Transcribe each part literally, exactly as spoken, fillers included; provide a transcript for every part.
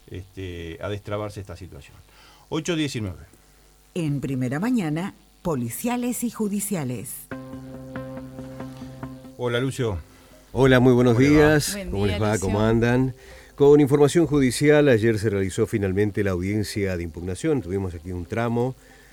este, a destrabarse esta situación. ocho diecinueve. En Primera Mañana, policiales y judiciales. Hola, Lucio. Hola, muy buenos días. Buen ¿Cómo día, les va? Lucio. ¿Cómo andan? Con información judicial, ayer se realizó finalmente la audiencia de impugnación. Tuvimos aquí un tramo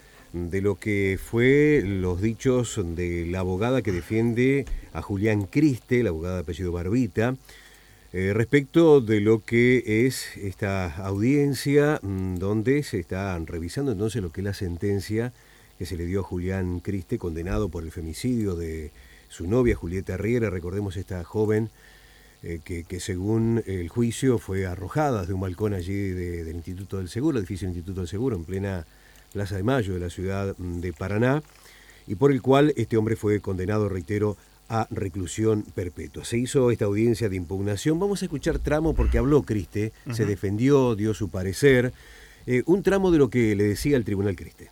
de lo que fue los dichos de la abogada que defiende a Julián Criste, la abogada de apellido Barbita, eh, respecto de lo que es esta audiencia mmm, donde se está revisando entonces lo que es la sentencia que se le dio a Julián Criste, condenado por el femicidio de su novia Julieta Riera. Recordemos esta joven eh, que, que según el juicio fue arrojada desde un balcón allí de, del Instituto del Seguro, el edificio del Instituto del Seguro, en plena Plaza de Mayo de la ciudad de Paraná, y por el cual este hombre fue condenado, reitero, a reclusión perpetua. Se hizo esta audiencia de impugnación. Vamos a escuchar tramo porque habló Criste, uh-huh. se defendió, dio su parecer, eh, un tramo de lo que le decía el Tribunal Criste.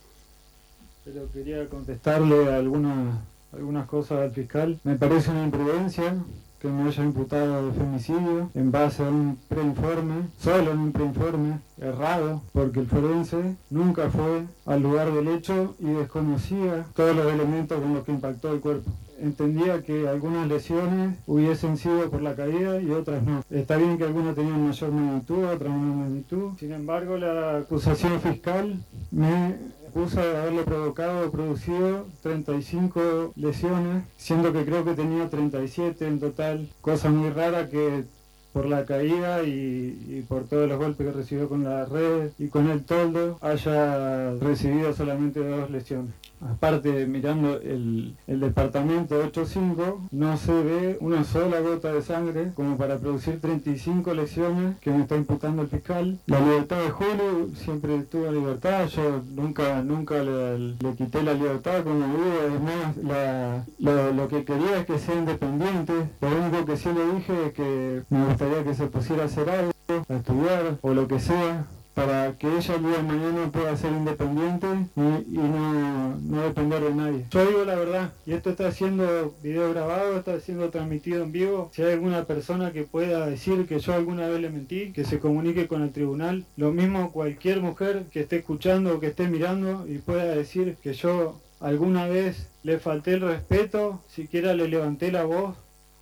Pero quería contestarle algunas, algunas cosas al fiscal. Me parece una imprudencia que me haya imputado de femicidio en base a un preinforme, solo en un preinforme errado, porque el forense nunca fue al lugar del hecho y desconocía todos los elementos con los que impactó el cuerpo. Entendía que algunas lesiones hubiesen sido por la caída y otras no. Está bien que algunas tenían mayor magnitud, otras menor magnitud. Sin embargo, la acusación fiscal me acusa de haberle provocado o producido treinta y cinco lesiones, siendo que creo que tenía treinta y siete en total. Cosa muy rara que por la caída y, y por todos los golpes que recibió con la red y con el toldo haya recibido solamente dos lesiones. Aparte, mirando el, el departamento ocho cinco, no se ve una sola gota de sangre como para producir treinta y cinco lesiones que me está imputando el fiscal. La libertad de Julio, siempre tuvo libertad, yo nunca nunca le, le quité la libertad como digo, es más, la, lo, lo que quería es que sea independiente. Lo único que sí le dije es que me gustaría que se pusiera a hacer algo, a estudiar o lo que sea, para que ella el día de mañana pueda ser independiente y, y no, no depender de nadie. Yo digo la verdad, y esto está siendo video grabado, está siendo transmitido en vivo. Si hay alguna persona que pueda decir que yo alguna vez le mentí, que se comunique con el tribunal. Lo mismo cualquier mujer que esté escuchando o que esté mirando y pueda decir que yo alguna vez le falté el respeto, siquiera le levanté la voz,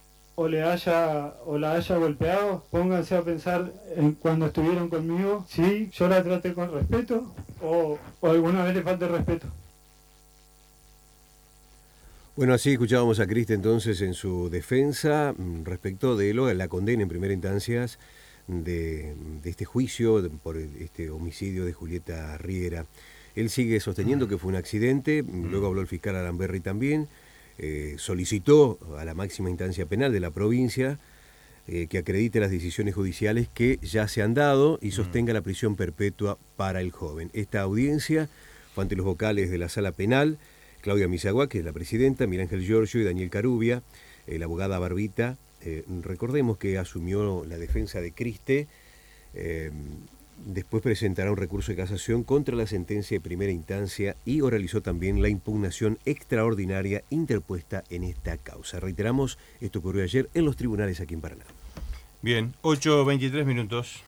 o le haya o la haya golpeado. Pónganse a pensar en cuando estuvieron conmigo, si yo la traté con respeto o, o alguna vez le falta el respeto. Bueno, así escuchábamos a Criste entonces en su defensa respecto de lo de la condena en primera instancia de, de este juicio de, por este homicidio de Julieta Riera. Él sigue sosteniendo que fue un accidente, luego habló el fiscal Aramberri también. Eh, solicitó a la máxima instancia penal de la provincia eh, que acredite las decisiones judiciales que ya se han dado y sostenga la prisión perpetua para el joven. Esta audiencia fue ante los vocales de la sala penal, Claudia Misagua, que es la presidenta, Miguel Ángel Giorgio y Daniel Carubia, eh, la abogada Barbita. Eh, recordemos que asumió la defensa de Criste. Eh, Después presentará un recurso de casación contra la sentencia de primera instancia y oralizó también la impugnación extraordinaria interpuesta en esta causa. Reiteramos, esto ocurrió ayer en los tribunales aquí en Paraná. Bien, ocho veintitrés minutos.